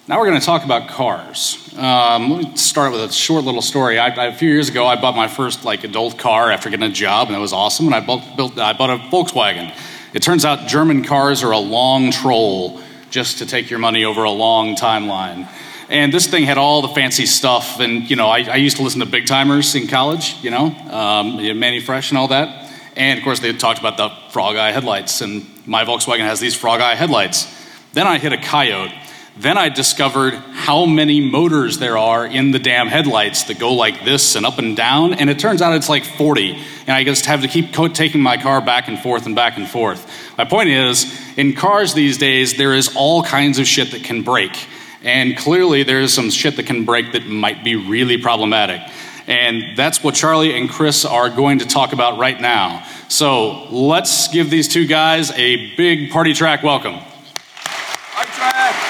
Now we're going to talk about cars. Let me start with a short little story. A few years ago, I bought my first adult car after getting a job, and it was awesome. And I bought a Volkswagen. It turns out German cars are a long troll just to take your money over a long timeline. And this thing had all the fancy stuff. And I used to listen to Big Timers in college. Manny Fresh and all that. And of course, they talked about the frog eye headlights. And my Volkswagen has these frog eye headlights. Then I hit a coyote. Then I discovered how many motors there are in the damn headlights that go like this and up and down, and it turns out it's like 40, and I just have to keep taking my car back and forth and back and forth. My point is, in cars these days, there is all kinds of shit that can break, and clearly there is some shit that can break that might be really problematic. And that's what Charlie and Chris are going to talk about right now. So let's give these two guys a big party track welcome. Party track!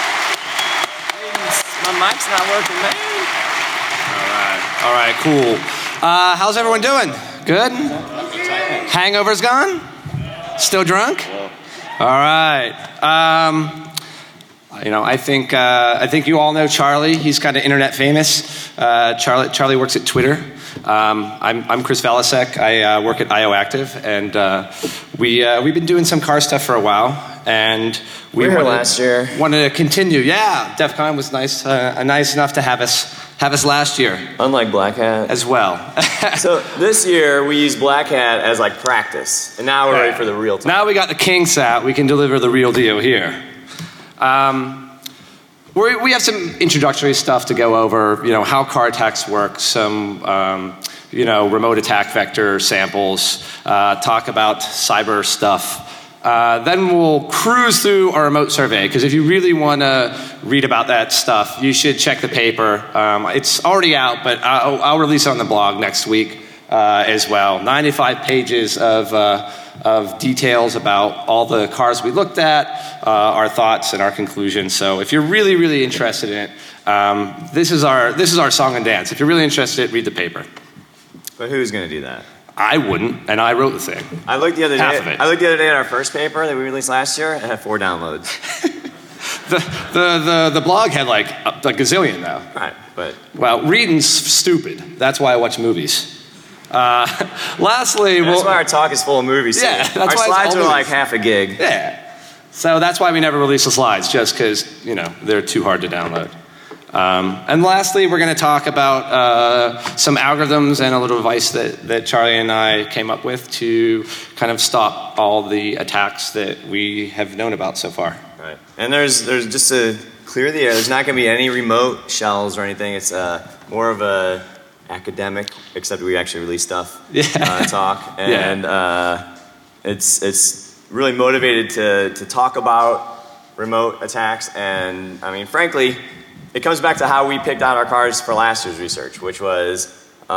My mic's not working, man. All right, cool. How's everyone doing? Good? Hangover's gone? Still drunk? All right. I think you all know Charlie. He's kind of internet famous. Charlie works at Twitter. I'm Chris Valasek. I work at IOActive, and we've been doing some car stuff for a while. And we were here last year. Wanted to continue. Yeah, DEF CON was nice enough to have us last year. Unlike Black Hat as well. So this year we used Black Hat as practice, and now we're ready for the real time. Now we got the kinks out. We can deliver the real deal here. We have some introductory stuff to go over. How car attacks work. Some remote attack vector samples. Talk about cyber stuff. Then we'll cruise through our remote survey, because if you really want to read about that stuff, you should check the paper. It's already out, but I'll release it on the blog next week as well. 95 pages of details about all the cars we looked at, our thoughts and our conclusions. So if you're really, really interested in it, this is our song and dance. If you're really interested, read the paper. But who's going to do that? I wouldn't, and I wrote the thing. I looked the other day at our first paper that we released last year, and it had 4 downloads. the blog had like a gazillion though. Right, but reading's stupid. That's why I watch movies. Lastly, that's why our talk is full of movies. Yeah, that's our slides are like half a gig. Yeah, so that's why we never release the slides, just because they're too hard to download. And lastly, we're going to talk about some algorithms and a little device that Charlie and I came up with to kind of stop all the attacks that we have known about so far. Right. And there's just to clear the air, there's not going to be any remote shells or anything. It's more of a academic, except we actually release stuff, talk. And it's really motivated to talk about remote attacks. And I mean, frankly, it comes back to how we picked out our cars for last year's research, which was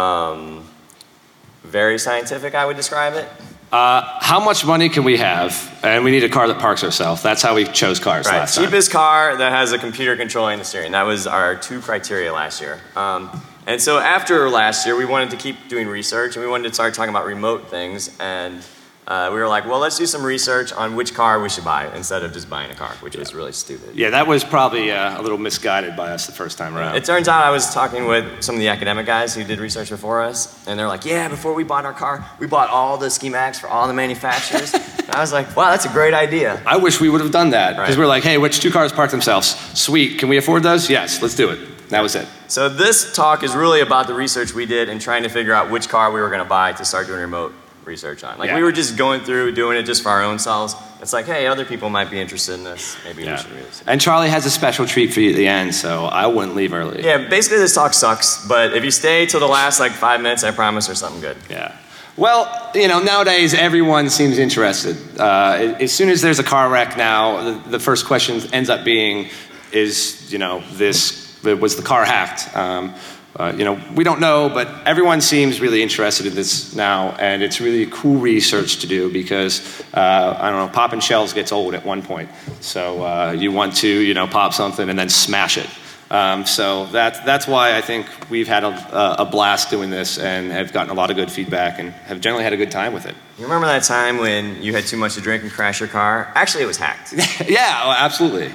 very scientific, I would describe it. How much money can we have? And we need a car that parks ourselves. That's how we chose cars last time. Cheapest car that has a computer controlling the steering. That was our 2 criteria last year. And so after last year, we wanted to keep doing research, and we wanted to start talking about remote things. And we were like, well, let's do some research on which car we should buy instead of just buying a car, which was really stupid. Yeah, that was probably a little misguided by us the first time around. It turns out I was talking with some of the academic guys who did research before us, and they're like, yeah, before we bought our car, we bought all the schematics for all the manufacturers. And I was like, wow, that's a great idea. I wish we would have done that, because we're like, hey, which 2 cars park themselves? Sweet, can we afford those? Yes, let's do it. That was it. So this talk is really about the research we did and trying to figure out which car we were going to buy to start doing remote research on. We were just going through doing it just for our own selves. It's like, hey, other people might be interested in this. Maybe we should read this. And Charlie has a special treat for you at the end, so I wouldn't leave early. Yeah, basically this talk sucks, but if you stay till the last 5 minutes, I promise there's something good. Yeah. Well, nowadays everyone seems interested. As soon as there's a car wreck now, the first question ends up being, was the car hacked? We don't know, but everyone seems really interested in this now, and it's really cool research to do because, popping shells gets old at one point. So you want to, pop something and then smash it. So that's why I think we've had a blast doing this and have gotten a lot of good feedback and have generally had a good time with it. You remember that time when you had too much to drink and crashed your car? Actually, it was hacked. Yeah, absolutely.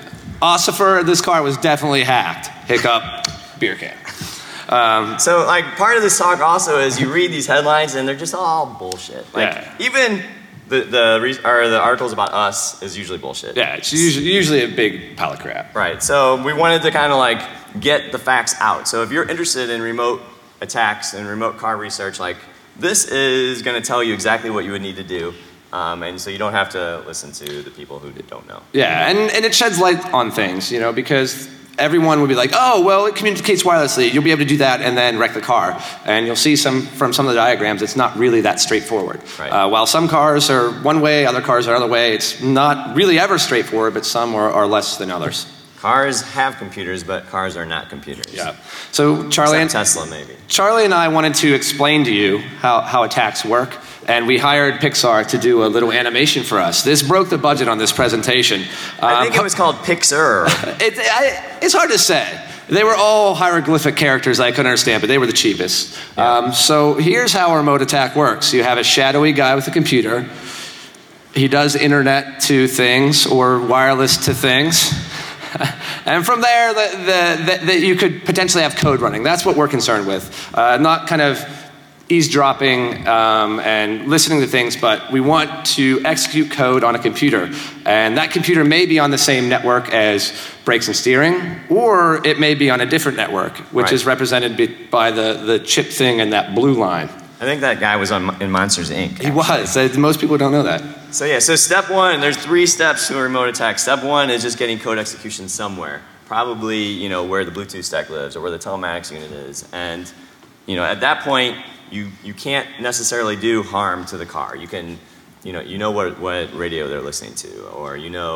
Ossifer, this car was definitely hacked. Hiccup, beer can. So, like, part of this talk also is you read these headlines and they're just all bullshit. Like, even the articles about us is usually bullshit. Yeah, it's usually a big pile of crap. Right. So we wanted to kind of like get the facts out. So if you're interested in remote attacks and remote car research, like this is going to tell you exactly what you would need to do. And so you don't have to listen to the people who don't know. Yeah, and it sheds light on things, you know, because everyone would be like, oh, well, it communicates wirelessly. You'll be able to do that and then wreck the car. And you'll see from some of the diagrams, it's not really that straightforward. Right. While some cars are one way, other cars are another way, it's not really ever straightforward, but some are less than others. Cars have computers, but cars are not computers. Yeah. So Charlie Tesla, maybe. Charlie and I wanted to explain to you how attacks work. And we hired Pixar to do a little animation for us. This broke the budget on this presentation. I think it was called Pixar. It's hard to say. They were all hieroglyphic characters I couldn't understand, but they were the cheapest. Yeah. So here's how a remote attack works. You have a shadowy guy with a computer. He does internet to things or wireless to things. And from there, you could potentially have code running. That's what we're concerned with. Not kind of eavesdropping and listening to things, but we want to execute code on a computer. And that computer may be on the same network as brakes and steering, or it may be on a different network, which is represented by the chip thing and that blue line. I think that guy was in Monsters, Inc. He was. Most people don't know that. So yeah, so step one, there's 3 steps to a remote attack. Step 1 is just getting code execution somewhere. Probably, you know, where the Bluetooth stack lives or where the telematics unit is. And, you know, at that point, you can't necessarily do harm to the car. You can, you know what radio they're listening to, or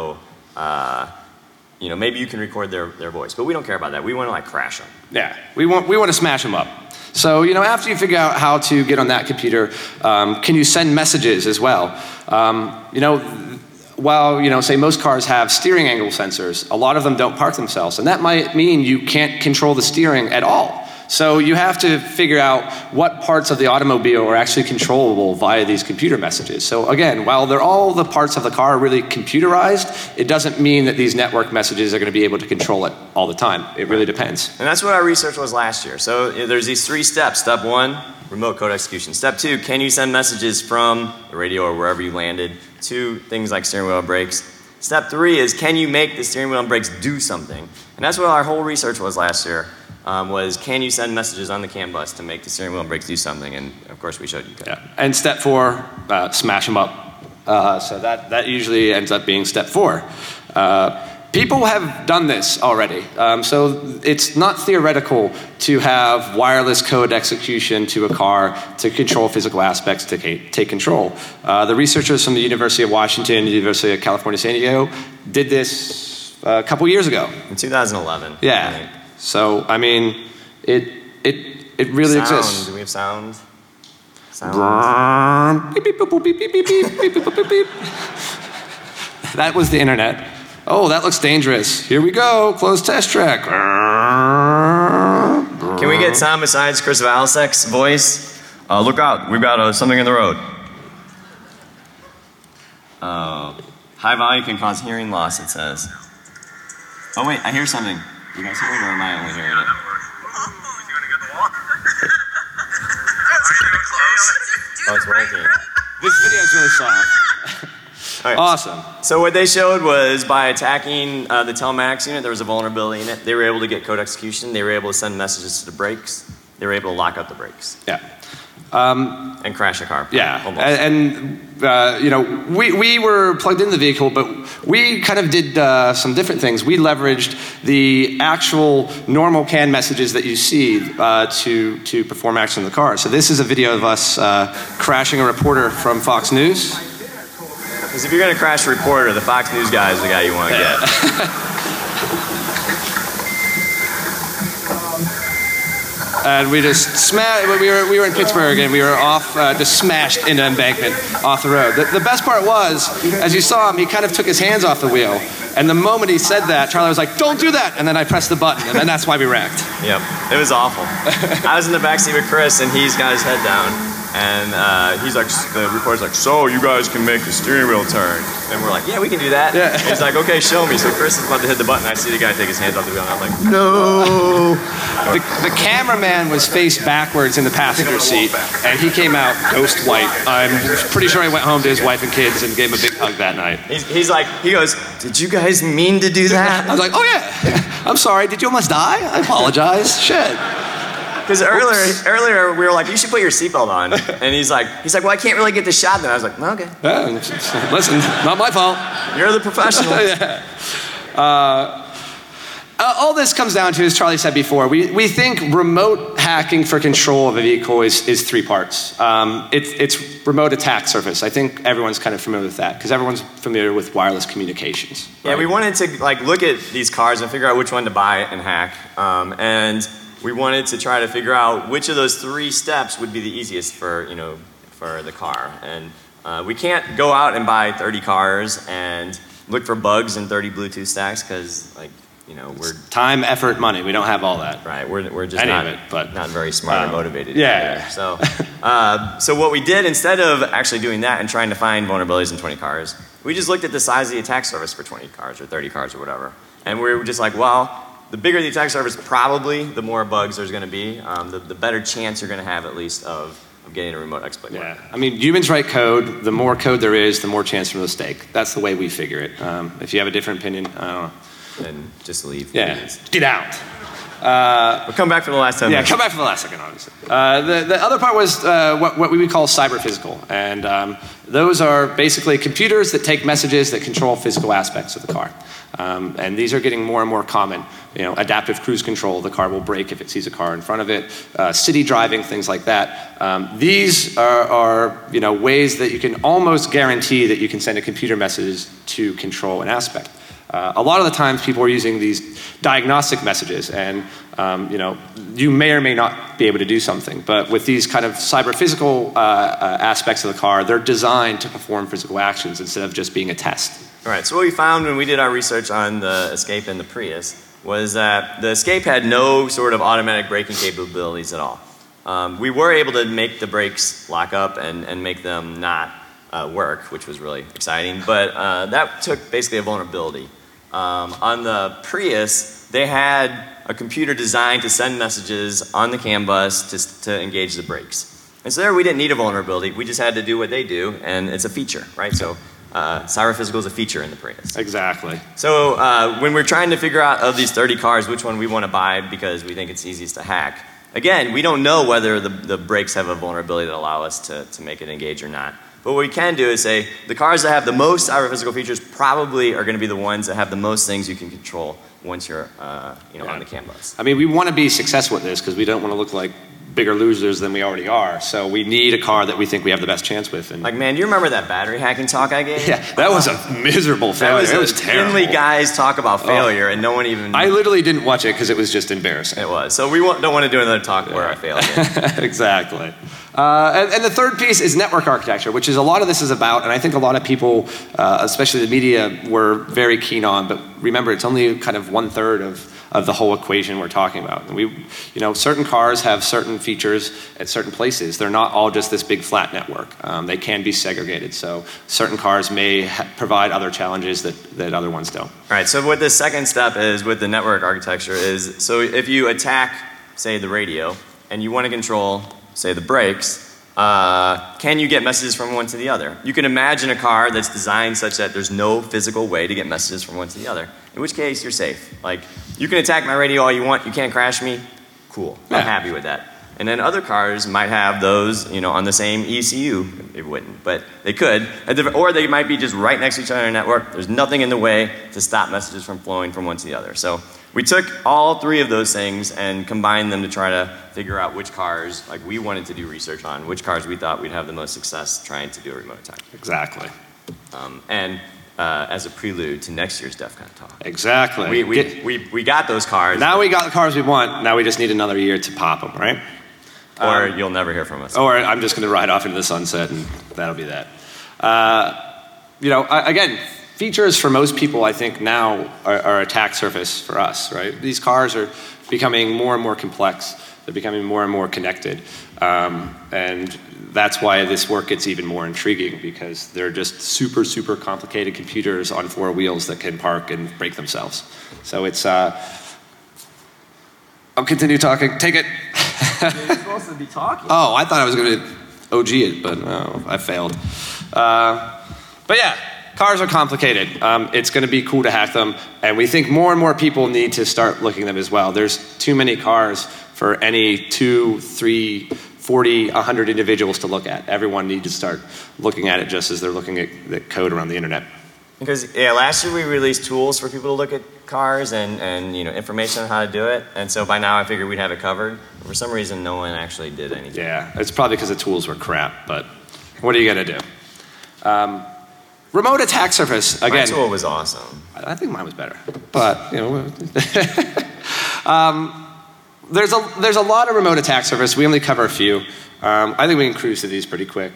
maybe you can record their voice. But we don't care about that. We want to like crash them. Yeah, we want to smash them up. So, you know, after you figure out how to get on that computer, can you send messages as well? You know, while, you know, say most cars have steering angle sensors, a lot of them don't park themselves. And that might mean you can't control the steering at all. So you have to figure out what parts of the automobile are actually controllable via these computer messages. So again, while they're all the parts of the car are really computerized, it doesn't mean that these network messages are going to be able to control it all the time. It really depends. And that's what our research was last year. So there's these 3 steps. Step 1, remote code execution. Step 2, can you send messages from the radio or wherever you landed to things like steering wheel and brakes? Step 3 is, can you make the steering wheel and brakes do something? And that's what our whole research was last year. Was can you send messages on the CAN bus to make the steering wheel and brakes do something? And of course we showed you code. Yeah. And step 4, smash them up. So that usually ends up being step 4. People have done this already. So it's not theoretical to have wireless code execution to a car to control physical aspects, to take control. The researchers from the University of Washington, the University of California, San Diego, did this a couple years ago. In 2011. Yeah. Right? So, I mean, it really exists. Do we have sound? Sound. Beep, beep, boop, beep, beep, beep, beep, beep, beep, beep, beep. That was the internet. Oh, that looks dangerous. Here we go. Closed test track. Can we get sound besides Chris Valicek's voice? Look out. We've got something in the road. High volume can cause hearing loss, it says. Oh, wait. I hear something. You guys hear it, or am I only hearing it? Oh, it's working. This video is really soft. Right. Awesome. So what they showed was by attacking the telematics unit, there was a vulnerability in it. They were able to get code execution. They were able to send messages to the brakes. They were able to lock up the brakes. Yeah. And crash a car. Yeah. Almost. And you know, we were plugged in the vehicle, but we kind of did some different things. We leveraged the actual normal CAN messages that you see to perform action in the car. So this is a video of us crashing a reporter from Fox News. Because if you're going to crash a reporter, the Fox News guy is the guy you want to get. And we just smashed. We were in Pittsburgh, and we were off, just smashed into embankment off the road. The best part was, as you saw him, he kind of took his hands off the wheel. And the moment he said that, Charlie was like, "Don't do that!" And then I pressed the button, and then that's why we wrecked. Yep, it was awful. I was in the backseat with Chris, and he's got his head down. And he's like, the reporter's like, so you guys can make the steering wheel turn. And we're like, yeah, we can do that. Yeah. And he's like, okay, show me. So Chris is about to hit the button. I see the guy take his hands off the wheel, and I'm like, no. The cameraman was face backwards in the passenger seat, and he came out ghost white. I'm pretty sure he went home to his wife and kids and gave him a big hug that night. He's like, he goes, did you guys mean to do that? I was like, oh yeah, I'm sorry. Did you almost die? I apologize. Shit. Because earlier we were like, you should put your seatbelt on. And he's like, well, I can't really get the shot then. I was like, okay. Yeah, listen, not my fault. You're the professional. Yeah. All this comes down to, as Charlie said before, we think remote hacking for control of a vehicle is three parts. It's remote attack surface. I think everyone's kind of familiar with that because everyone's familiar with wireless communications. Right? Yeah, we wanted to like look at these cars and figure out which one to buy and hack. And we wanted to try to figure out which of those three steps would be the easiest for the car. And we can't go out and buy 30 cars and look for bugs in 30 Bluetooth stacks because we're time, effort, money. We don't have all that. Right. We're just not very smart or motivated. Yeah. So what we did instead of actually doing that and trying to find vulnerabilities in 20 cars, we just looked at the size of the attack surface for 20 cars or 30 cars or whatever, and we were just like, well, the bigger the attack surface, probably the more bugs there's going to be. The better chance you're going to have at least of getting a remote exploit. Yeah. I mean, humans write code. The more code there is, the more chance for mistake. That's the way we figure it. If you have a different opinion, I don't know. Then just leave. Yeah. Get out. We'll come back for the last 10 minutes. Yeah, come back for the last second, obviously. The other part was what we would call cyber physical. And those are basically computers that take messages that control physical aspects of the car. And these are getting more and more common. Adaptive cruise control, the car will brake if it sees a car in front of it. City driving, things like that. These are ways that you can almost guarantee that you can send a computer message to control an aspect. A lot of the times people are using these diagnostic messages and you may or may not be able to do something, but with these kind of cyber physical aspects of the car, they're designed to perform physical actions instead of just being a test. All right, so what we found when we did our research on the Escape and the Prius was that the Escape had no sort of automatic braking capabilities at all. We were able to make the brakes lock up and make them not work, which was really exciting, but that took basically a vulnerability. On the Prius, they had a computer designed to send messages on the CAN bus to engage the brakes. And so there we didn't need a vulnerability, we just had to do what they do, and it's a feature, right? So cyber physical is a feature in the Prius. Exactly. So when we're trying to figure out of these 30 cars which one we want to buy because we think it's easiest to hack, again, we don't know whether the brakes have a vulnerability that allow us to make it engage or not. But what we can do is say the cars that have the most cyber physical features probably are going to be the ones that have the most things you can control once you're on the CAN bus. I mean, we want to be successful with this because we don't want to look like bigger losers than we already are. So we need a car that we think we have the best chance with. And like, man, do you remember that battery hacking talk I gave? Yeah, that was a miserable failure. It was terrible. Thinly guys talk about failure and no one even... I literally didn't watch it because it was just embarrassing. It was. So we don't want to do another talk where I failed again. Exactly. And the third piece is network architecture, which is a lot of this is about, and I think a lot of people, especially the media, were very keen on, but remember, it's only kind of 1/3 of the whole equation we're talking about. And certain cars have certain features at certain places. They're not all just this big flat network. They can be segregated. So certain cars may provide other challenges that other ones don't. All right, so what the second step is with the network architecture is, so if you attack, say, the radio, and you want to control, say, the brakes, can you get messages from one to the other? You can imagine a car that's designed such that there's no physical way to get messages from one to the other, in which case you're safe. Like, you can attack my radio all you want, you can't crash me, cool, I'm happy with that. And then other cars might have those, on the same ECU. It wouldn't, but they could. Or they might be just right next to each other in a network. There's nothing in the way to stop messages from flowing from one to the other. So we took all three of those things and combined them to try to figure out which cars, like we wanted to do research on, which cars we thought we'd have the most success trying to do a remote attack. Exactly. As a prelude to next year's DEF CON talk. Exactly. We got those cars. Now we got the cars we want. Now we just need another year to pop them, right? Or you'll never hear from us. Or I'm just going to ride off into the sunset and that'll be that. Again, features for most people, I think, now are attack surface for us, right? These cars are becoming more and more complex. They're becoming more and more connected. And that's why this work gets even more intriguing, because they're just super, super complicated computers on four wheels that can park and break themselves. So it's, I'll continue talking. Take it. You're supposed to be talking. Oh, I thought I was going to OG it, but no, I failed. But yeah, cars are complicated. It's going to be cool to hack them, and we think more and more people need to start looking at them as well. There's too many cars for any 2, 3, 40, 100 individuals to look at. Everyone needs to start looking at it just as they're looking at the code around the internet. Because last year we released tools for people to look at cars and information on how to do it, and so by now I figured we'd have it covered. For some reason, no one actually did anything. Yeah, it's probably because the tools were crap, but what are you going to do? Remote attack surface, again. My tool was awesome. I think mine was better, but there's a lot of remote attack surface. We only cover a few. I think we can cruise through these pretty quick.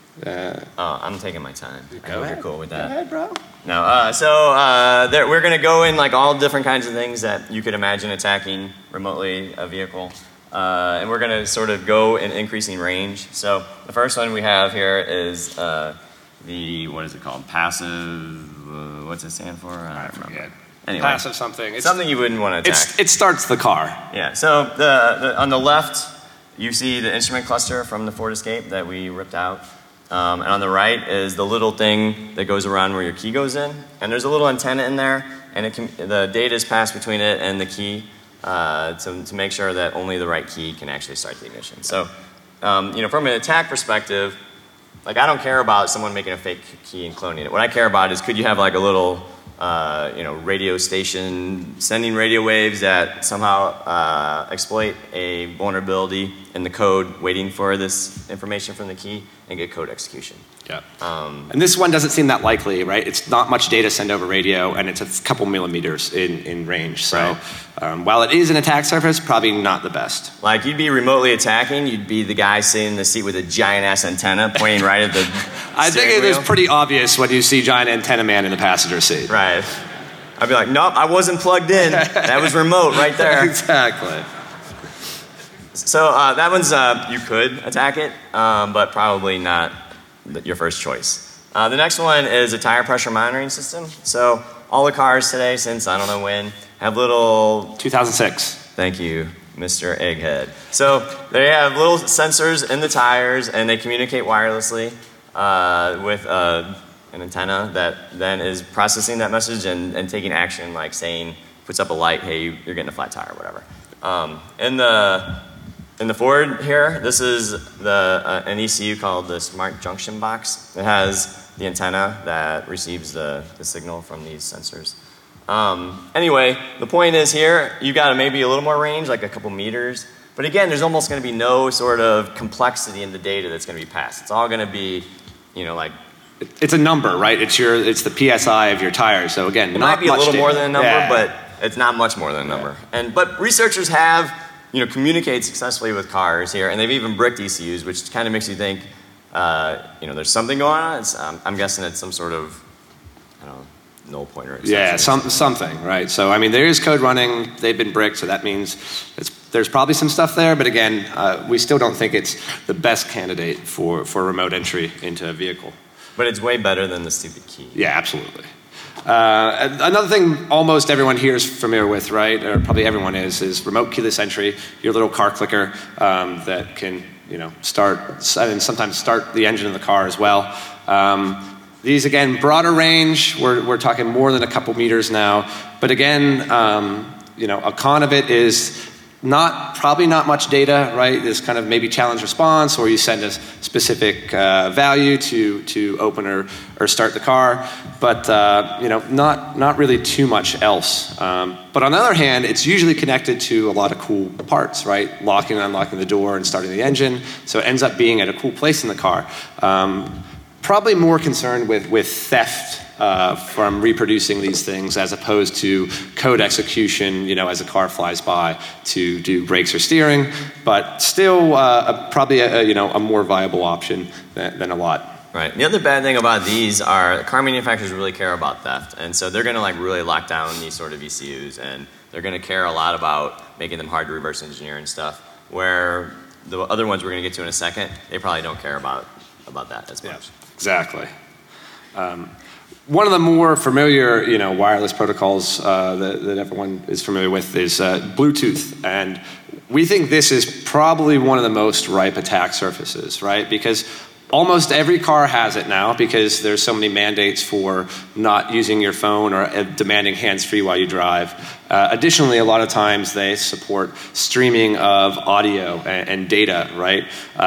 I'm taking my time. I hope you're cool with that. Go ahead, bro. No, we're going to go in like all different kinds of things that you could imagine attacking remotely a vehicle. And we're going to sort of go in increasing range. So the first one we have here is what is it called? Passive, what's it stand for? I don't remember. Anyway, passive something. It's something you wouldn't want to attack. It starts the car. Yeah, so on the left, you see the instrument cluster from the Ford Escape that we ripped out. And on the right is the little thing that goes around where your key goes in. And there's a little antenna in there, and the data is passed between it and the key to make sure that only the right key can actually start the ignition. So, from an attack perspective, like I don't care about someone making a fake key and cloning it. What I care about is could you have like a little radio station sending radio waves that somehow exploit a vulnerability in the code, waiting for this information from the key and get code execution. Yeah. And this one doesn't seem that likely, right? It's not much data sent over radio, and it's a couple millimeters in range. So while it is an attack surface, probably not the best. Like you'd be remotely attacking, you'd be the guy sitting in the seat with a giant ass antenna pointing right at the I think it is pretty obvious when you see giant antenna man in the passenger seat. Right. I'd be like, nope, I wasn't plugged in. That was remote right there. Exactly. So that one's, you could attack it, but probably not your first choice. The next one is a tire pressure monitoring system. So all the cars today, since I don't know when, have little... 2006. Thank you, Mr. Egghead. So they have little sensors in the tires, and they communicate wirelessly with an antenna that then is processing that message and taking action, like saying, puts up a light, hey, you're getting a flat tire, or whatever. In the Ford here, this is an ECU called the Smart Junction Box. It has the antenna that receives the signal from these sensors. Anyway, the point is here, you've got maybe a little more range, like a couple meters. But again, there's almost going to be no sort of complexity in the data that's going to be passed. It's all going to be, like... It's a number, right? It's the PSI of your tires. So again, it might be a little more than a number, but it's not much more than a number. But researchers have... communicate successfully with cars here, and they've even bricked ECUs, which kind of makes you think, there's something going on. I'm guessing it's some sort of, null pointer. Yeah, something, right? So, I mean, there is code running. They've been bricked, so that means there's probably some stuff there. But again, we still don't think it's the best candidate for remote entry into a vehicle. But it's way better than the stupid key. Yeah, absolutely. Another thing almost everyone here is familiar with, right, or probably everyone is remote keyless entry, your little car clicker that can, start and sometimes start the engine of the car as well. These, again, broader range, we're talking more than a couple meters now, but again, a con of it is probably not much data, right? This kind of maybe challenge response, or you send a specific value to open or start the car, but not really too much else. But on the other hand, it's usually connected to a lot of cool parts, right? Locking and unlocking the door and starting the engine, so it ends up being at a cool place in the car. Probably more concerned with theft from reproducing these things as opposed to code execution, as a car flies by to do brakes or steering, but still probably a more viable option than a lot. Right. The other bad thing about these are car manufacturers really care about theft, and so they're going to like really lock down these sort of ECUs, and they're going to care a lot about making them hard to reverse engineer and stuff. Where the other ones we're going to get to in a second, they probably don't care about that as much. Yeah, exactly. One of the more familiar, wireless protocols that everyone is familiar with is Bluetooth, and we think this is probably one of the most ripe attack surfaces, right? Because almost every car has it now because there's so many mandates for not using your phone or demanding hands-free while you drive. Additionally, a lot of times they support streaming of audio and data, right?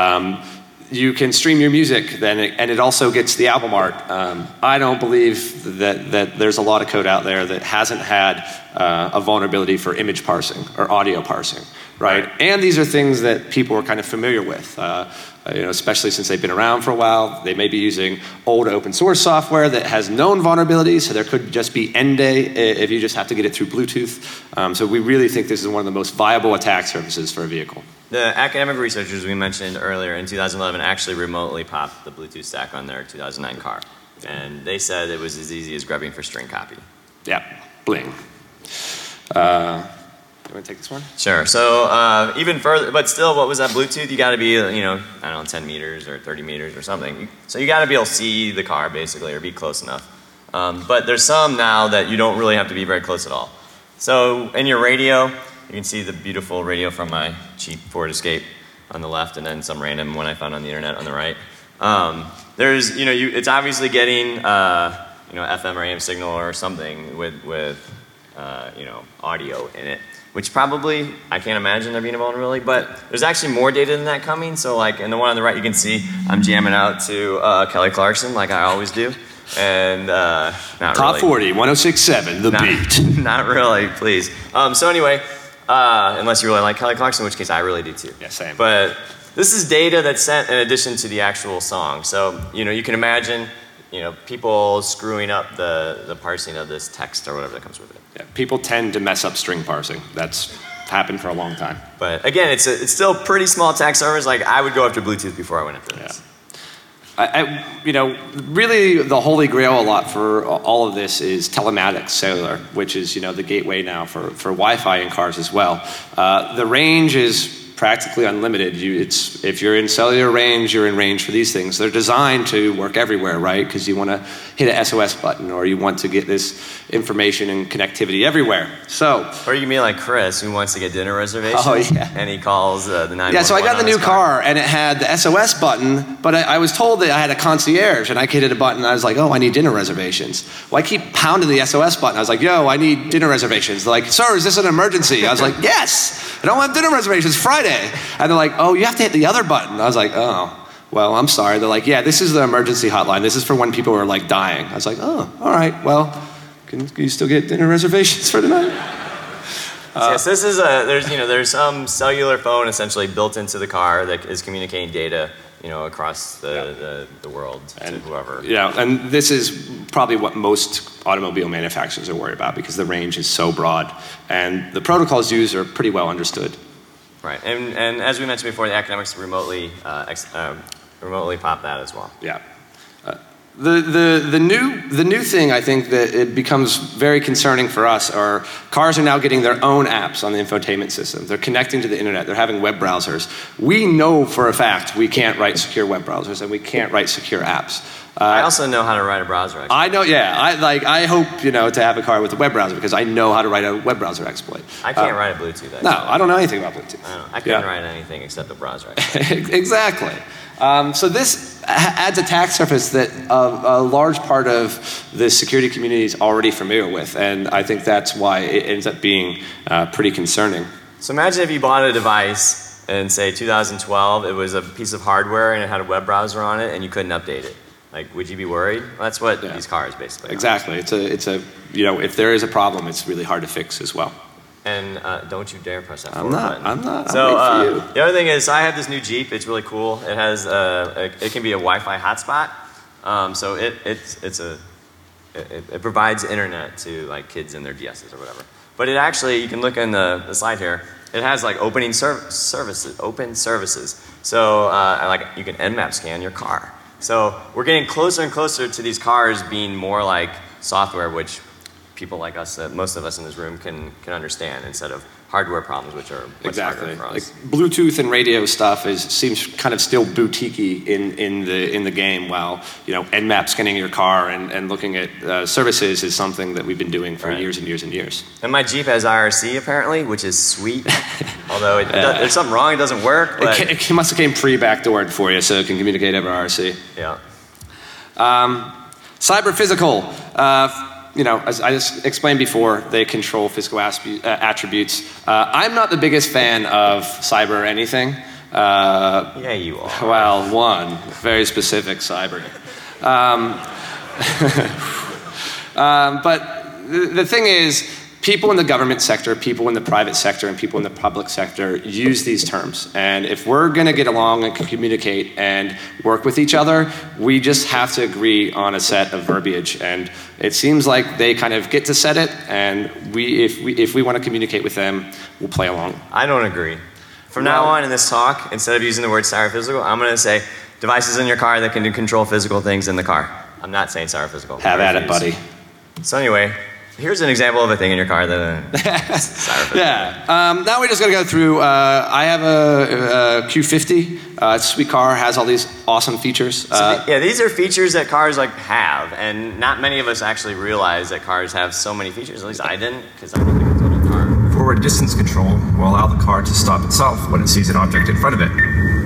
You can stream your music, and it also gets the album art. I don't believe that there's a lot of code out there that hasn't had a vulnerability for image parsing or audio parsing, right? And these are things that people are kind of familiar with, especially since they've been around for a while. They may be using old open source software that has known vulnerabilities, so there could just be NDAY if you just have to get it through Bluetooth. So we really think this is one of the most viable attack surfaces for a vehicle. The academic researchers we mentioned earlier in 2011 actually remotely popped the Bluetooth stack on their 2009 car. And they said it was as easy as grubbing for string copy. Yeah, bling. You want to take this one? Sure. So even further, but still, what was that Bluetooth? You got to be, I don't know, 10 meters or 30 meters or something. So you got to be able to see the car, basically, or be close enough. But there's some now that you don't really have to be very close at all. So in your radio, you can see the beautiful radio from my cheap Ford Escape on the left, and then some random one I found on the internet on the right. There's, it's obviously getting, FM or AM signal or something with audio in it, which probably, I can't imagine there being a vulnerability, but there's actually more data than that coming. So like in the one on the right, you can see I'm jamming out to Kelly Clarkson like I always do. And not Top really. 40, 106.7, The Beat. Not really, please. So anyway, unless you really like Kelly Clarkson, in which case I really do too. Yeah, same. But this is data that's sent in addition to the actual song. So, you can imagine, people screwing up the parsing of this text or whatever that comes with it. Yeah, people tend to mess up string parsing. That's happened for a long time. But again, it's still pretty small attack surface. Like I would go after Bluetooth before I went after this. Really the holy grail a lot for all of this is telematics cellular, which is, the gateway now for Wi-Fi in cars as well. The range is practically unlimited. If you're in cellular range, you're in range for these things. They're designed to work everywhere, right? Because you want to hit an SOS button, or you want to get this information and connectivity everywhere. So, or you mean like Chris, who wants to get dinner reservations? Oh, yeah. And he calls the 911. Yeah, so I got the new car, and it had the SOS button, but I was told that I had a concierge, and I hit a button, and I was like, oh, I need dinner reservations. Well, I keep pounding the SOS button. I was like, yo, I need dinner reservations. They're like, sir, is this an emergency? I was like, yes, I don't have dinner reservations, Friday. And they're like, oh, you have to hit the other button. I was like, oh, well, I'm sorry. They're like, yeah, this is the emergency hotline. This is for when people are like dying. I was like, oh, all right, well, can you still get dinner reservations for tonight? Yes, this is there's some cellular phone essentially built into the car that is communicating data, across the world to whoever. Yeah, and this is probably what most automobile manufacturers are worried about because the range is so broad, and the protocols used are pretty well understood. Right, and as we mentioned before, the academics remotely pop that as well. Yeah. The new thing I think that it becomes very concerning for us are cars are now getting their own apps on the infotainment system. They're connecting to the internet. They're having web browsers. We know for a fact we can't write secure web browsers and we can't write secure apps. I also know how to write a browser exploit. I know, yeah. I hope to have a car with a web browser because I know how to write a web browser exploit. I can't write a Bluetooth exploit. No, I don't know anything about Bluetooth. I couldn't write anything except a browser exploit. Exactly. So this adds a attack surface that a large part of the security community is already familiar with, and I think that's why it ends up being pretty concerning. So imagine if you bought a device in, say, 2012, it was a piece of hardware and it had a web browser on it and you couldn't update it. Like, would you be worried? Well, that's what these cars basically are. Exactly. It's a if there is a problem, it's really hard to fix as well. And don't you dare press that I'm button. not. So I'll wait for you. the other thing is, I have this new Jeep. It's really cool. It has it can be a Wi-Fi hotspot. So it provides internet to like kids in their DSs or whatever. But it actually, you can look in the slide here. It has like open services. So like you can Nmap scan your car. So we're getting closer and closer to these cars being more like software, which people like us, most of us in this room can understand, instead of hardware problems, which are much harder for us. Like Bluetooth and radio stuff seems kind of still boutique-y in the game, while Nmap scanning your car and looking at services is something that we've been doing for years and years and years. And my Jeep has IRC apparently, which is sweet. Although there's something wrong, it doesn't work. But it must have came pre-backdoored for you, so it can communicate over IRC. Yeah. Cyber physical. As I just explained before, they control physical attributes. I'm not the biggest fan of cyber anything. Yeah, you are. Well, one very specific cyber. But the thing is, people in the government sector, people in the private sector, and people in the public sector use these terms. And if we're going to get along and communicate and work with each other, we just have to agree on a set of verbiage. And it seems like they kind of get to set it, and if we want to communicate with them, we'll play along. I don't agree. From now on in this talk, instead of using the word cyber physical, I'm going to say devices in your car that can control physical things in the car. I'm not saying cyber physical. Have at it, buddy. So anyway, here's an example of a thing in your car that yeah. Now we're just going to go through. I have a Q50. It's a sweet car. Has all these awesome features. These are features that cars have, and not many of us actually realize that cars have so many features. At least I didn't, because I don't think it's a car. Forward distance control will allow the car to stop itself when it sees an object in front of it.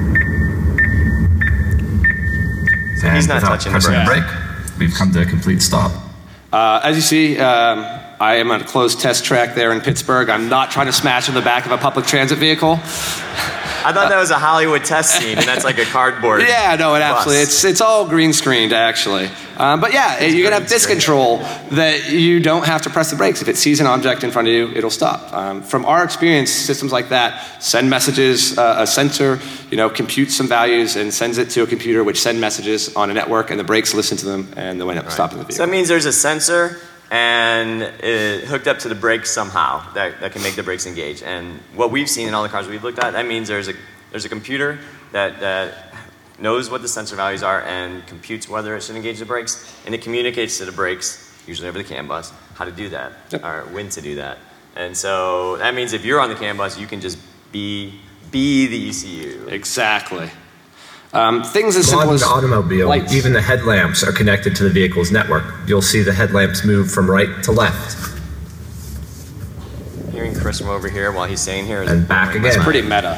So he's not touching the brake. We've come to a complete stop. As you see, I am on a closed test track there in Pittsburgh. I'm not trying to smash in the back of a public transit vehicle. I thought that was a Hollywood test scene, and that's like a cardboard. Yeah, no, absolutely. It's all green screened, actually. But yeah, you're gonna have this control that you don't have to press the brakes. If it sees an object in front of you, it'll stop. From our experience, systems like that send messages. A sensor, computes some values and sends it to a computer, which send messages on a network, and the brakes listen to them, and they wind up stopping the vehicle. So that means there's a sensor and it hooked up to the brakes somehow that can make the brakes engage. And what we've seen in all the cars we've looked at, that means there's a computer that knows what the sensor values are and computes whether it should engage the brakes, and it communicates to the brakes, usually over the CAN bus, how to do that, or when to do that. And so that means if you're on the CAN bus, you can just be the ECU. Exactly. Things as simple as the automobile, lights. Even the headlamps are connected to the vehicle's network. You'll see the headlamps move from right to left. Hearing Chris from over here while he's saying here is and back again. It's pretty meta.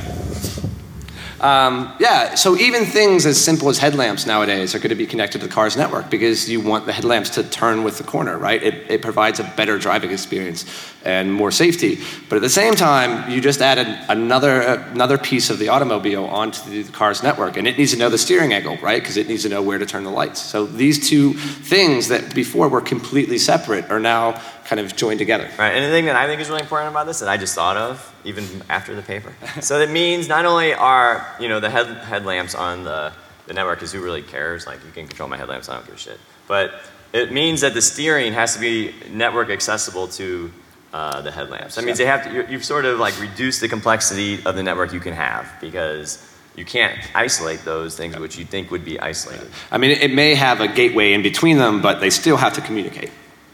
So even things as simple as headlamps nowadays are going to be connected to the car's network, because you want the headlamps to turn with the corner, right? It provides a better driving experience and more safety. But at the same time, you just added another piece of the automobile onto the car's network, and it needs to know the steering angle, right? Because it needs to know where to turn the lights. So these two things that before were completely separate are now kind of joined together. Right, and the thing that I think is really important about this that I just thought of, even after the paper. So it means not only are, the headlamps on the network, because who really cares? Like, you can control my headlamps, I don't give a shit. But it means that the steering has to be network accessible to the headlamps. That means you've sort of like reduced the complexity of the network you can have, because you can't isolate those things which you think would be isolated. I mean, it may have a gateway in between them, but they still have to communicate.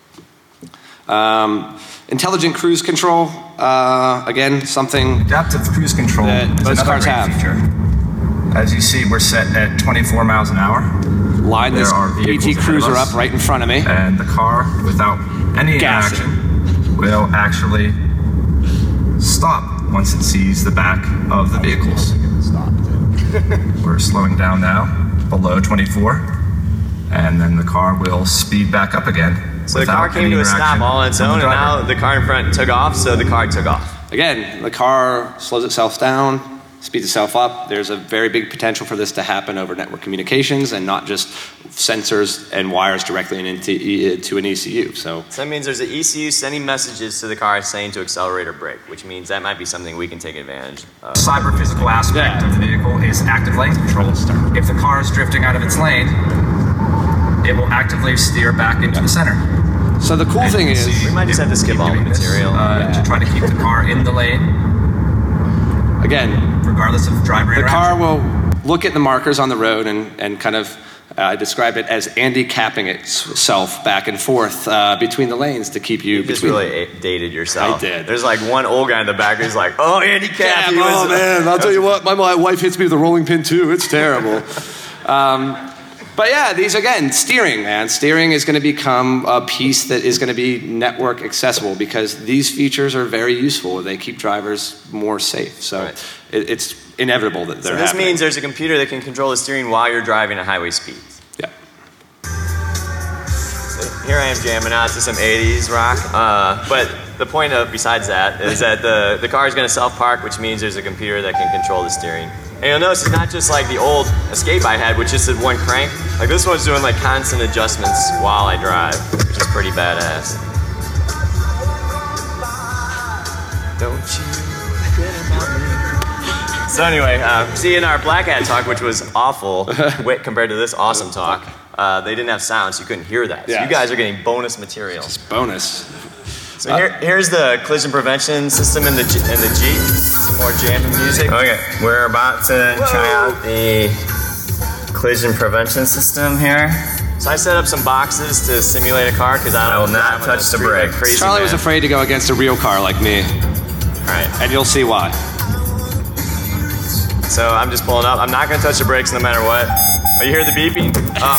Intelligent cruise control, again, something adaptive cruise control that most cars have. Feature. As you see, we're set at 24 miles an hour. Line this AT Cruiser up right in front of me. And the car, without any interaction, will actually stop once it sees the back of the vehicles. We're slowing down now, below 24, and then the car will speed back up again. So the car came to a stop all on its own, and now the car in front took off, so the car took off. Again, the car slows itself down, speeds itself up. There's a very big potential for this to happen over network communications and not just sensors and wires directly into an ECU. So that means there's an ECU sending messages to the car saying to accelerate or brake, which means that might be something we can take advantage of. Cyber physical aspect of the vehicle is active lane control. If the car is drifting out of its lane, it will actively steer back into the center. So the cool thing is, we might just have to skip all the material to try to keep the car in the lane. Again, regardless of driver interaction. The car will look at the markers on the road and kind of I described it as handicapping itself back and forth between the lanes to keep you. You just really dated yourself. I did. There's like one old guy in the back who's like, "Oh, handicap." Oh man, I'll tell you what, my wife hits me with a rolling pin too. It's terrible. But yeah, these again, steering, man. Steering is going to become a piece that is going to be network accessible because these features are very useful. They keep drivers more safe. So it's inevitable that they're this means there's a computer that can control the steering while you're driving at highway speeds. Yeah. So here I am jamming out to some 80s rock. But the point of, besides that, is that the car is going to self-park, which means there's a computer that can control the steering. And you'll notice it's not just like the old Escape I had, which just did one crank. Like this one's doing like constant adjustments while I drive, which is pretty badass. Don't you forget about me. So anyway, see in our Black Hat talk, which was awful compared to this awesome talk, they didn't have sound, so you couldn't hear that. So you guys are getting bonus material. It's bonus. So here's the collision prevention system in the Jeep. Some more jamming music. Okay, we're about to try out the collision prevention system here. So I set up some boxes to simulate a car because I will not touch the brake. Like Charlie was afraid to go against a real car like me. All right, and you'll see why. So I'm just pulling up. I'm not going to touch the brakes no matter what. Oh, you hear the beeping?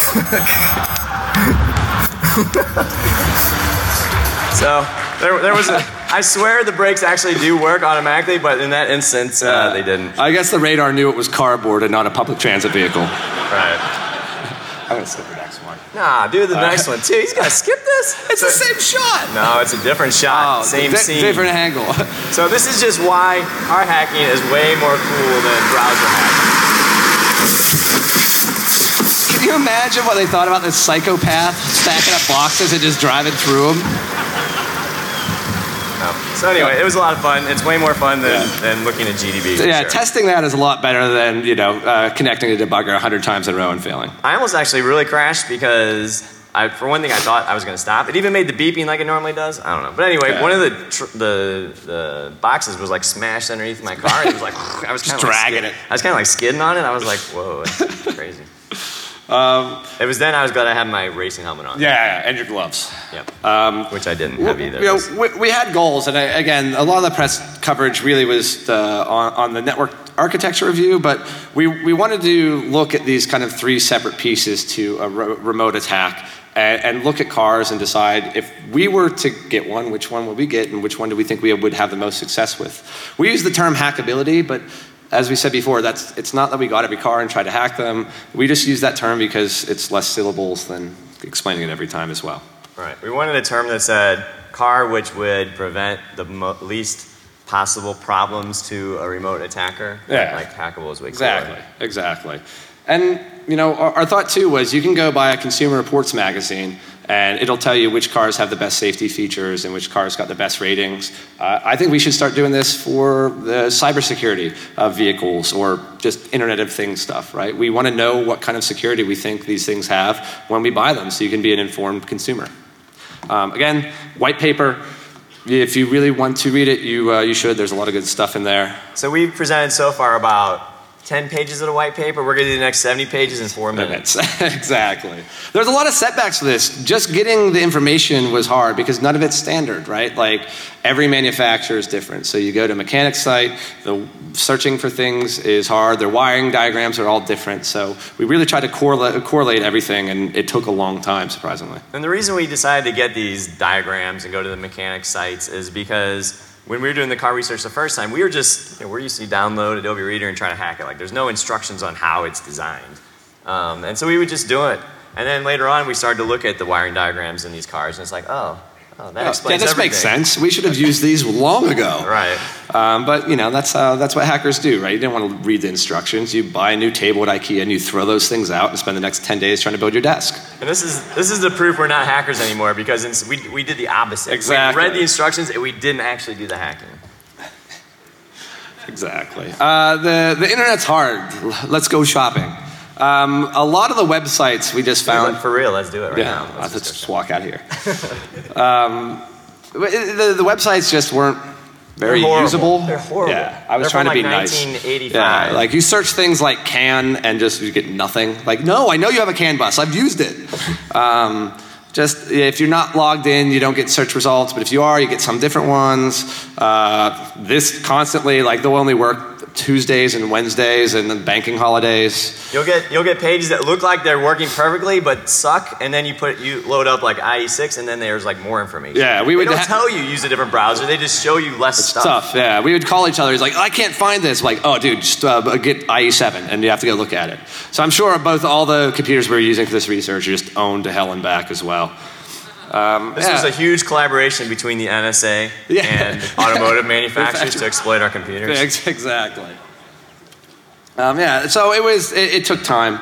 So there was I swear the brakes actually do work automatically, but in that instance, they didn't. I guess the radar knew it was cardboard and not a public transit vehicle. Right. I'm going to skip the next one. Nah, do the next one too. He's going to skip this? It's the same shot. No, it's a different shot. Same scene. Different angle. So this is just why car hacking is way more cool than browser hacking. Can you imagine what they thought about this psychopath stacking up boxes and just driving through them? So anyway, it was a lot of fun. It's way more fun than looking at GDB. So yeah, sure. Testing that is a lot better than connecting a debugger 100 times in a row and failing. I almost actually really crashed because for one thing, I thought I was going to stop. It even made the beeping like it normally does. I don't know. But anyway, one of the boxes was like smashed underneath my car. And it was like I was kind of dragging it. I was kind of like skidding on it. I was like, whoa, that's crazy. It was then I was glad I had my racing helmet on. Yeah, and your gloves. Yep. Which I didn't have either. We had goals, and again, a lot of the press coverage really was on the network architecture review, but we wanted to look at these kind of three separate pieces to a remote attack and look at cars and decide if we were to get one, which one would we get, and which one do we think we would have the most success with. We use the term hackability, but as we said before, it's not that we got every car and tried to hack them. We just use that term because it's less syllables than explaining it every time as well. Right. We wanted a term that said car which would prevent the least possible problems to a remote attacker. Yeah. Like hackable is way cooler. Exactly. And our thought too was you can go buy a Consumer Reports magazine and it'll tell you which cars have the best safety features and which cars got the best ratings. I think we should start doing this for the cybersecurity of vehicles or just Internet of Things stuff, right? We want to know what kind of security we think these things have when we buy them so you can be an informed consumer. Again, white paper. If you really want to read it, you should. There's a lot of good stuff in there. So we've presented so far about 10 pages of the white paper. We're going to do the next 70 pages in 4 minutes. Exactly. There's a lot of setbacks for this. Just getting the information was hard because none of it's standard, right? Like every manufacturer is different. So you go to a mechanic's site, the searching for things is hard. Their wiring diagrams are all different. So we really tried to correlate everything, and it took a long time, surprisingly. And the reason we decided to get these diagrams and go to the mechanic sites is because when we were doing the car research the first time, we were just, we're used to download Adobe Reader and try to hack it. Like there's no instructions on how it's designed. And so we would just do it. And then later on, we started to look at the wiring diagrams in these cars, and it's like, that explains this everything. Makes sense. We should have used these long ago. Right. But that's what hackers do, right? You didn't want to read the instructions. You buy a new table at IKEA and you throw those things out and spend the next 10 days trying to build your desk. And this is the proof we're not hackers anymore because we did the opposite. Exactly. We read the instructions and we didn't actually do the hacking. Exactly. The internet's hard. Let's go shopping. A lot of the websites we just found. For real, let's do it right now. Let's just walk out of here. The websites just weren't very They're horrible. usable. They're horrible. Yeah, I was They're trying from to be like nice. 1985. Yeah, like you search things like CAN and just you get nothing. Like, no, I know you have a CAN bus. I've used it. Just if you're not logged in, you don't get search results. But if you are, you get some different ones. This constantly, like, they'll only work Tuesdays and Wednesdays and then banking holidays. You'll get pages that look like they're working perfectly but suck, and then you load up like IE6, and then there's like more information. Yeah, we would They don't tell you use a different browser. They just show you less stuff. Yeah, we would call each other. He's like, I can't find this. Like, oh, dude, just get IE7, and you have to go look at it. So I'm sure both all the computers we were using for this research are just owned to hell and back as well. This was a huge collaboration between the NSA and automotive manufacturers to exploit our computers. Exactly. So it took time.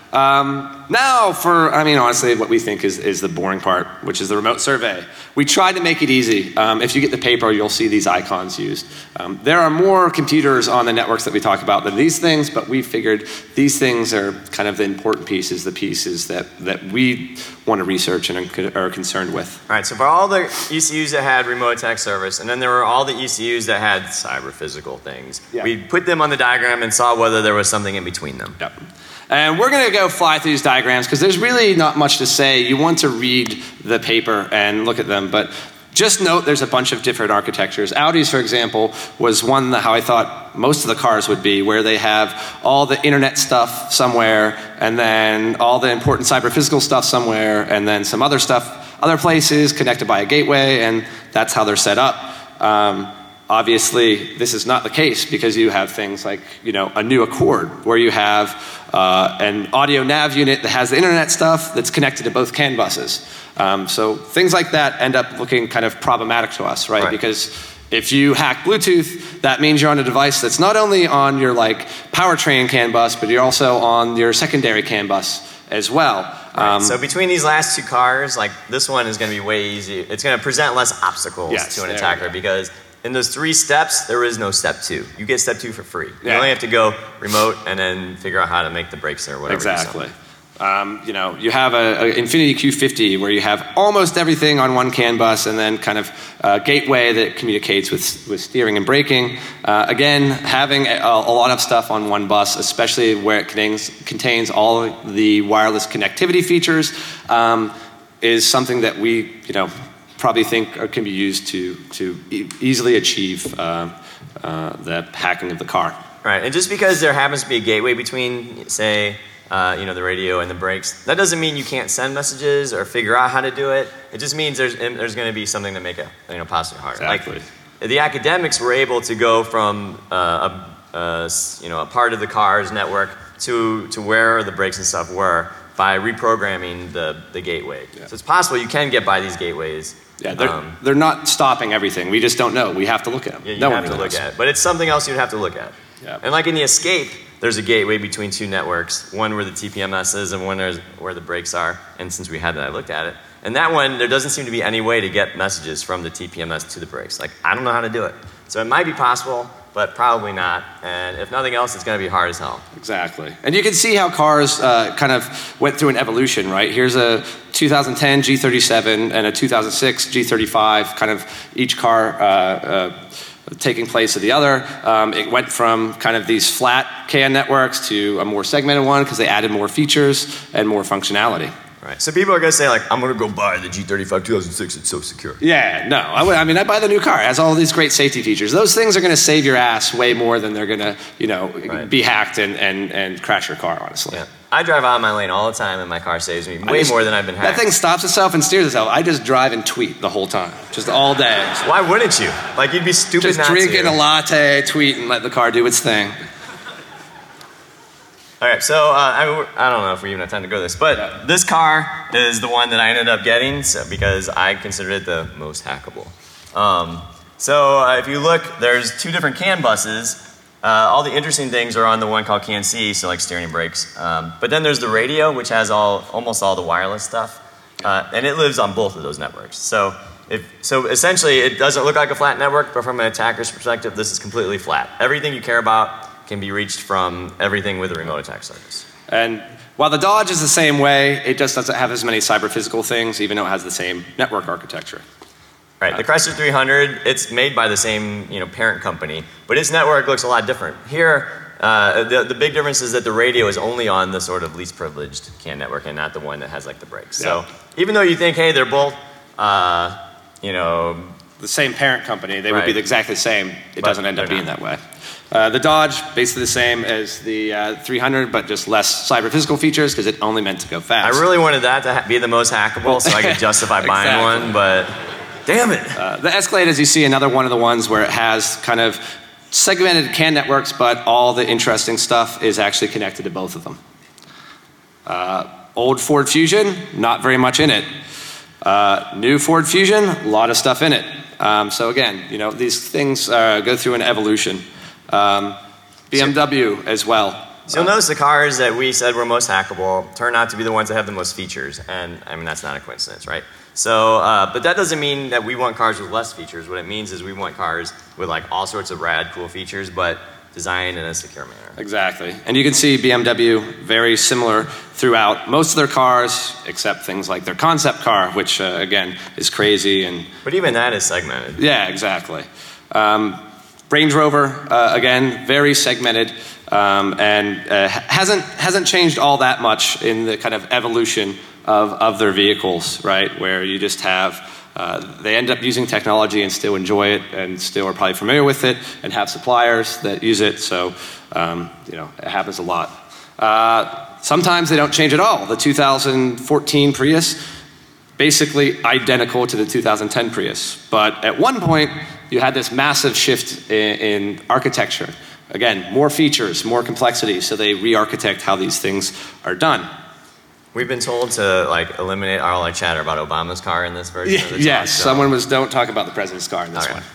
Now honestly, what we think is the boring part, which is the remote survey. We tried to make it easy. If you get the paper, you'll see these icons used. There are more computers on the networks that we talk about than these things, but we figured these things are kind of the important pieces, the pieces that we want to research and are concerned with. All right, so for all the ECUs that had remote attack service, and then there were all the ECUs that had cyber physical things, we put them on the diagram and saw whether there was something in between them. Yep. And we're going to go fly through these diagrams because there's really not much to say. You want to read the paper and look at them, but just note there's a bunch of different architectures. Audi's, for example, was one that how I thought most of the cars would be, where they have all the internet stuff somewhere, and then all the important cyber-physical stuff somewhere, and then some other stuff, other places connected by a gateway, and that's how they're set up. Obviously, this is not the case because you have things like, a new Accord where you have an audio nav unit that has the internet stuff that's connected to both CAN buses. So things like that end up looking kind of problematic to us, right? Because if you hack Bluetooth, that means you're on a device that's not only on your powertrain CAN bus, but you're also on your secondary CAN bus as well. So between these last two cars, this one is going to be way easier. It's going to present less obstacles to an attacker because in those 3 steps, there is no step 2. You get step 2 for free. You only have to go remote and then figure out how to make the brakes or whatever. Exactly. You have an Infiniti Q50 where you have almost everything on one CAN bus and then kind of a gateway that communicates with steering and braking. Again, having a lot of stuff on one bus, especially where it contains all of the wireless connectivity features, is something that we, probably think can be used to easily achieve the hacking of the car. Right, and just because there happens to be a gateway between, say, the radio and the brakes, that doesn't mean you can't send messages or figure out how to do it. It just means there's going to be something to make it possibly harder. Exactly. The academics were able to go from a part of the car's network to where the brakes and stuff were by reprogramming the gateway. So it's possible you can get by these gateways. Yeah, they're not stopping everything. We just don't know. We have to look at them. Yeah, you have to look at it. But it's something else you'd have to look at. Yeah. And like in the Escape, there's a gateway between 2 networks, one where the TPMS is and one where the brakes are. And since we had that, I looked at it. And that one, there doesn't seem to be any way to get messages from the TPMS to the brakes. I don't know how to do it. So it might be possible, but probably not. And if nothing else, it's going to be hard as hell. Exactly. And you can see how cars kind of went through an evolution, right? Here's a 2010 G37 and a 2006 G35, kind of each car taking place of the other. It went from kind of these flat CAN networks to a more segmented one because they added more features and more functionality. Right. So people are going to say, I'm going to go buy the G35 2006. It's so secure. Yeah, no. I buy the new car. It has all these great safety features. Those things are going to save your ass way more than they're going to, be hacked and crash your car, honestly. Yeah. I drive out of my lane all the time, and my car saves me way more than I've been hacked. That thing stops itself and steers itself. I just drive and tweet the whole time, just all day. Why wouldn't you? You'd be stupid not to. Just drinking a latte, tweet, and let the car do its thing. All right, so I don't know if we even have time to go this, but this car is the one that I ended up getting because I considered it the most hackable. So if you look, there's 2 different CAN buses. All the interesting things are on the one called CAN-C, so like steering and brakes. But then there's the radio, which has almost all the wireless stuff, and it lives on both of those networks. So essentially, it doesn't look like a flat network, but from an attacker's perspective, this is completely flat. Everything you care about can be reached from everything with a remote attack service. And while the Dodge is the same way, it just doesn't have as many cyber-physical things, even though it has the same network architecture. Right, the Chrysler 300, it's made by the same parent company, but its network looks a lot different. Here, the big difference is that the radio is only on the sort of least privileged CAN network and not the one that has like the brakes. Yeah. So even though you think, hey, they're both, the same parent company, they would Right. be exactly the same. It But doesn't end up they're being not. that way. The Dodge, basically the same as the 300, but just less cyber physical features because it only meant to go I fast. really wanted that to be the most hackable so I could justify buying Exactly. one, but damn it. The Escalade, as you see, another one of the ones where it has kind of segmented CAN networks, but all the interesting stuff is actually connected to both of them. Old Ford Fusion, not very much in it. New Ford Fusion, a lot of stuff in it. So again, these things go through an evolution. BMW as well. So you'll notice the cars that we said were most hackable turn out to be the ones that have the most features, and I mean that's not a coincidence, right? So, but that doesn't mean that we want cars with less features. What it means is we want cars with like all sorts of rad, cool features, but designed in a secure manner. Exactly. And you can see BMW very similar throughout most of their cars, except things like their concept car, which again is crazy. And But even that is segmented. yeah, exactly. Range Rover, again, very segmented, and hasn't changed all that much in the kind of evolution of their vehicles, right? Where you just have, they end up using technology and still enjoy it and still are probably familiar with it and have suppliers that use it. So, it happens a lot. Sometimes they don't change at all. The 2014 Prius, basically identical to the 2010 Prius. But at one point, you had this massive shift in architecture. Again, more features, more complexity, so they re-architect how these things are done. We've been told to like eliminate all like chatter about Obama's car in this version of the talk, Yes, so- someone was, don't talk about the president's car in this Okay. one.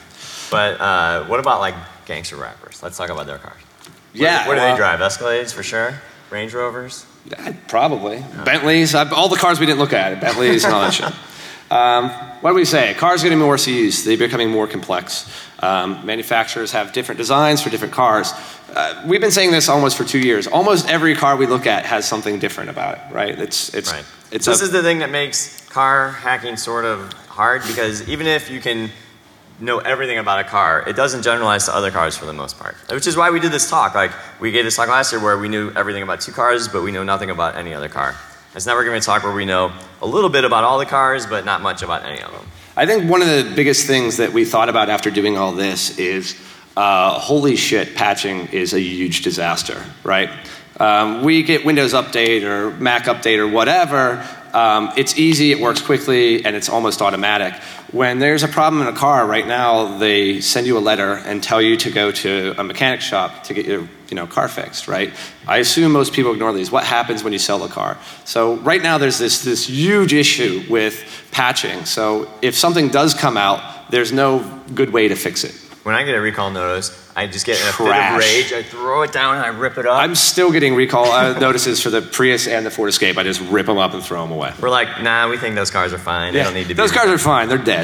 But what about like gangster rappers? Let's talk about their cars. Yeah. What do well, they drive? Escalades for sure? Range Rovers? Probably. Bentleys, all the cars we didn't look at, Bentleys and all that shit. What do we say? Cars are getting more CUs. They're becoming more complex. Manufacturers have different designs for different cars. We've been saying this almost for 2 years. Almost every car we look at has something different about it, right? Right. It's This is the thing that makes car hacking sort of hard because even if you can know everything about a car, it doesn't generalize to other cars for the most part. Which is why we did this talk. Like we gave this talk last year where we knew everything about 2 cars, but we know nothing about any other car. And so now we're giving a talk where we know a little bit about all the cars, but not much about any of them. I think one of the biggest things that we thought about after doing all this is, holy shit, patching is a huge disaster, right? We get Windows Update or Mac Update or whatever. It's easy, it works quickly, and it's almost automatic. When there's a problem in a car right now, they send you a letter and tell you to go to a mechanic shop to get your car fixed, right? I assume most people ignore these. What happens when you sell the car? So right now there's this huge issue with patching. So if something does come out, there's no good way to fix it. When I get a recall notice, I just get in a Trash. fit of rage. I throw it down and I rip it up. I'm still getting recall notices for the Prius and the Ford Escape. I just rip them up and throw them away. We're like, nah, we think those cars are fine. They don't need to be. Those cars are fine. They're dead.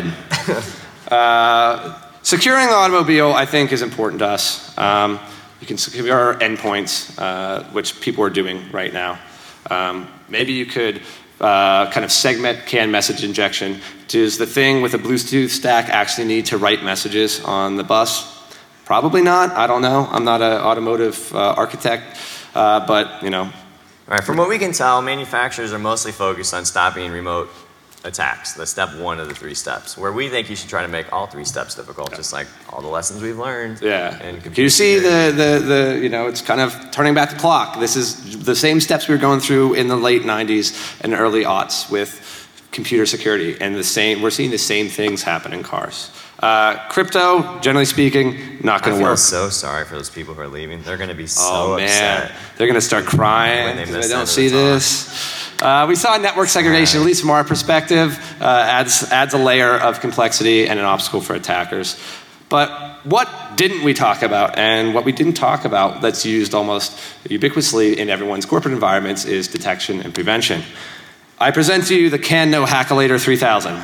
Securing the automobile, I think, is important to us. You can secure our endpoints, which people are doing right now. Maybe you could kind of segment CAN message injection. Does the thing with a Bluetooth stack actually need to write messages on the bus? Probably not. I don't know. I'm not an automotive architect, but All right, from what we can tell, manufacturers are mostly focused on stopping remote attacks, the step 1 of the 3 steps, where we think you should try to make all 3 steps difficult, just like all the lessons we've learned. yeah. in Can you see security. it's kind of turning back the clock. This is the same steps we were going through in the late 90s and early aughts with computer security, and we're seeing the same things happen in cars. Crypto, generally speaking, not going I to feel work. so sorry for those people who are leaving. They're going to be so upset. They're going to start crying When they because miss they don't that see at the this. We saw network segregation, at least from our perspective, adds a layer of complexity and an obstacle for attackers. But what didn't we talk about? And what we didn't talk about that's used almost ubiquitously in everyone's corporate environments is detection and prevention. I present to you the CAN-No-Hackalator 3000.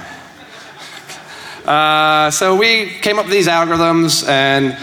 So we came up with these algorithms and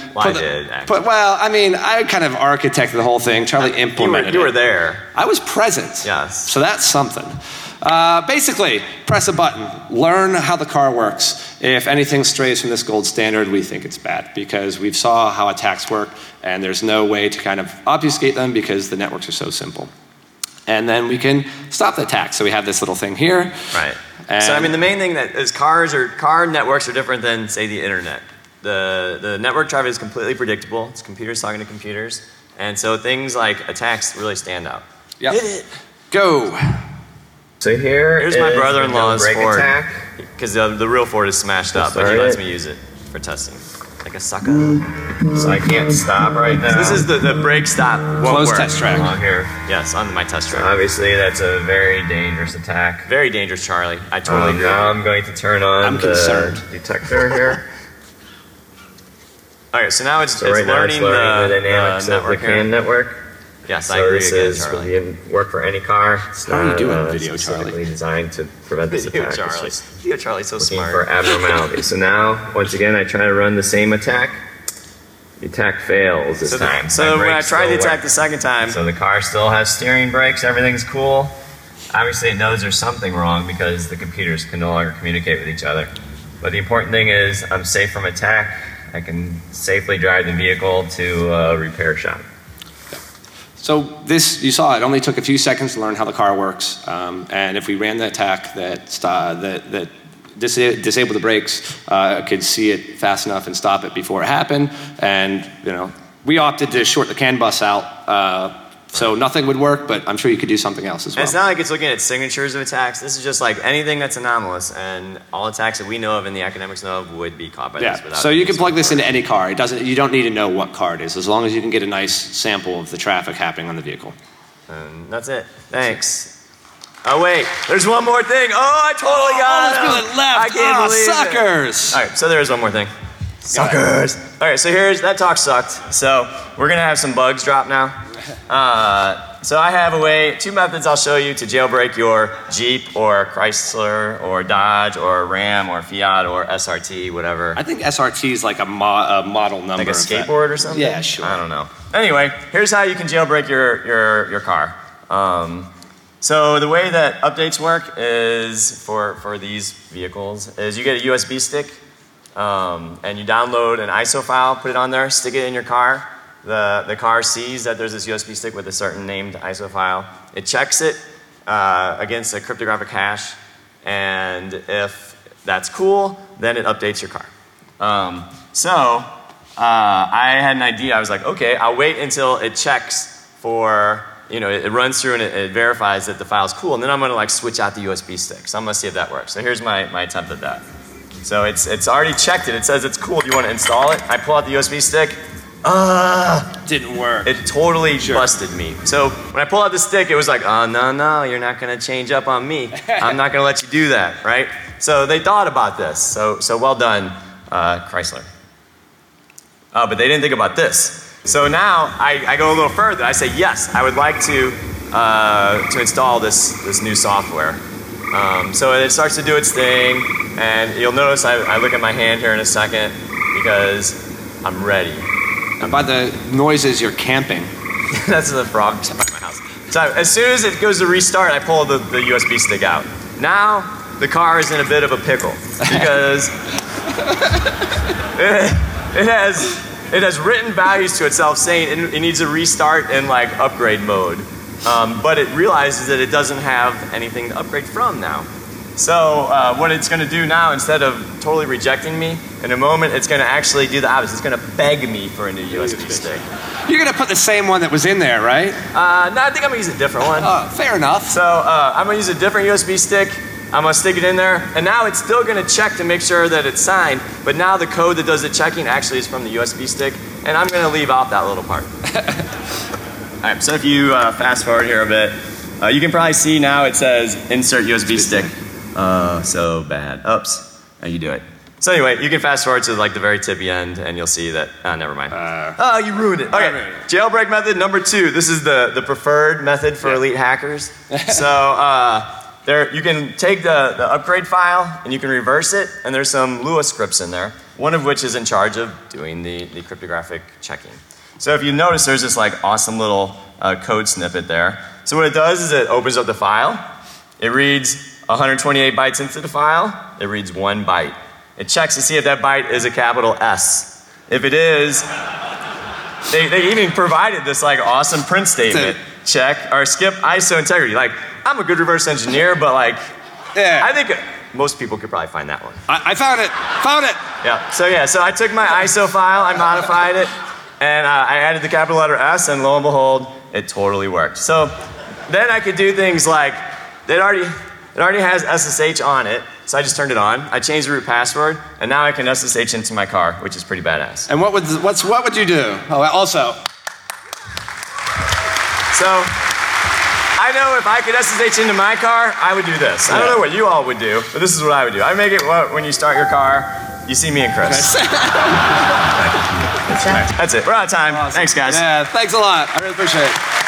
I kind of architected the whole thing. Charlie implemented You were it. there. I was present. Yes. So that's something. Basically, press a button, learn how the car works. If anything strays from this gold standard, we think it's bad because we've saw how attacks work and there's no way to kind of obfuscate them because the networks are so simple. And then we can stop the attack. So we have this little thing here. Right. So I mean, the main thing that is car networks are different than, say, the internet. The network traffic is completely predictable. It's computers talking to computers. And so things like attacks really stand out. Yep. Hit it. Go. So here's my brother-in-law's Ford. Because the real Ford is smashed up, but he lets me use it for testing. Like a sucker. So I can't stop right now. So this is the brake stop. Closed test track. On here. Yes, on my test track. Obviously, that's a very dangerous attack. Very dangerous, Charlie. I totally agree. Now I'm going to turn on the detector here. All right, so now it's learning the dynamics of the CAN network. Yes, I agree again, Charlie. This would work for any car. It's How are you doing, Video Charlie? Designed to prevent this attack. Video Charlie's so smart. For abnormality. So now, once again, I try to run the same attack. The attack fails this time. So when I tried the attack the second time. So the car still has steering brakes. Everything's cool. Obviously, it knows there's something wrong because the computers can no longer communicate with each other. But the important thing is I'm safe from attack. I can safely drive the vehicle to a repair shop. So this, you saw, it only took a few seconds to learn how the car works. And if we ran the attack that disabled the brakes, could see it fast enough and stop it before it happened. And we opted to short the CAN bus out. So nothing would work, but I'm sure you could do something else as well. And it's not like it's looking at signatures of attacks. This is just like anything that's anomalous, and all attacks that we know of and the academics know of would be caught by this. Without so you can plug this into any car. You don't need to know what car it is, as long as you can get a nice sample of the traffic happening on the vehicle. And that's it. Thanks. Oh wait, there's one more thing. Oh, I totally got it. Let's go left. I can't believe suckers. It. All right, so there is one more thing. Suckers. All right, so that talk sucked. So we're gonna have some bugs drop now. So I have two methods I'll show you to jailbreak your Jeep or Chrysler or Dodge or Ram or Fiat or SRT, whatever. I think SRT is like a model number. Like a skateboard or something? Yeah, sure. I don't know. Anyway, here's how you can jailbreak your car. So the way that updates work is for these vehicles is you get a USB stick and you download an ISO file, put it on there, stick it in your car. The car sees that there's this USB stick with a certain named ISO file. It checks it against a cryptographic hash, and if that's cool, then it updates your car. I had an idea. I was like, okay, I'll wait until it checks for, it runs through and it verifies that the file's cool, and then I'm gonna switch out the USB stick. So I'm gonna see if that works. So here's my attempt at that. So it's already checked it. It says it's cool. Do you want to install it? I pull out the USB stick. Didn't work. It totally busted me. So when I pull out the stick, it was like, oh, no, you're not going to change up on me. I'm not going to let you do that, right? So they thought about this. So well done, Chrysler. But they didn't think about this. So now I go a little further. I say, yes, I would like to install this new software. So it starts to do its thing, and you'll notice I look at my hand here in a second because I'm ready. And by the noises, you're camping. That's the frog by my house. So as soon as it goes to restart, I pull the USB stick out. Now the car is in a bit of a pickle because it has written values to itself saying it needs a restart in upgrade mode. But it realizes that it doesn't have anything to upgrade from now. So what it's going to do now, instead of totally rejecting me, in a moment it's going to actually do the opposite. It's going to beg me for a new USB stick. You're going to put the same one that was in there, right? No, I think I'm going to use a different one. Fair enough. So I'm going to use a different USB stick. I'm going to stick it in there, and now it's still going to check to make sure that it's signed, but now the code that does the checking actually is from the USB stick, and I'm going to leave out that little part. All right, so if you fast forward here a bit, you can probably see now it says insert USB stick. So bad. Oops. You do it. So anyway, you can fast forward to the very tippy end, and you'll see that. Never mind. You ruined it. Okay. Jailbreak method number 2. This is the preferred method for elite hackers. So you can take the upgrade file and you can reverse it, and there's some Lua scripts in there. One of which is in charge of doing the cryptographic checking. So if you notice, there's this awesome little code snippet there. So what it does is it opens up the file, It reads 128 bytes into the file. It reads 1 byte. It checks to see if that byte is a capital S. If it is, they even provided this like awesome print statement. Check or skip ISO integrity. Like, I'm a good reverse engineer, but like, I think most people could probably find that one. I found it. Found it. Yeah. So I took my ISO file, I modified it, and I added the capital letter S, and lo and behold, it totally worked. So then I could do things like, it already has SSH on it, so I just turned it on. I changed the root password, and now I can SSH into my car, which is pretty badass. And what would you do? Oh, also. So, I know if I could SSH into my car, I would do this. I don't know what you all would do, but this is what I would do. I make it when you start your car, you see me and Chris. That's it. We're out of time. Awesome. Thanks, guys. Yeah, thanks a lot. I really appreciate it.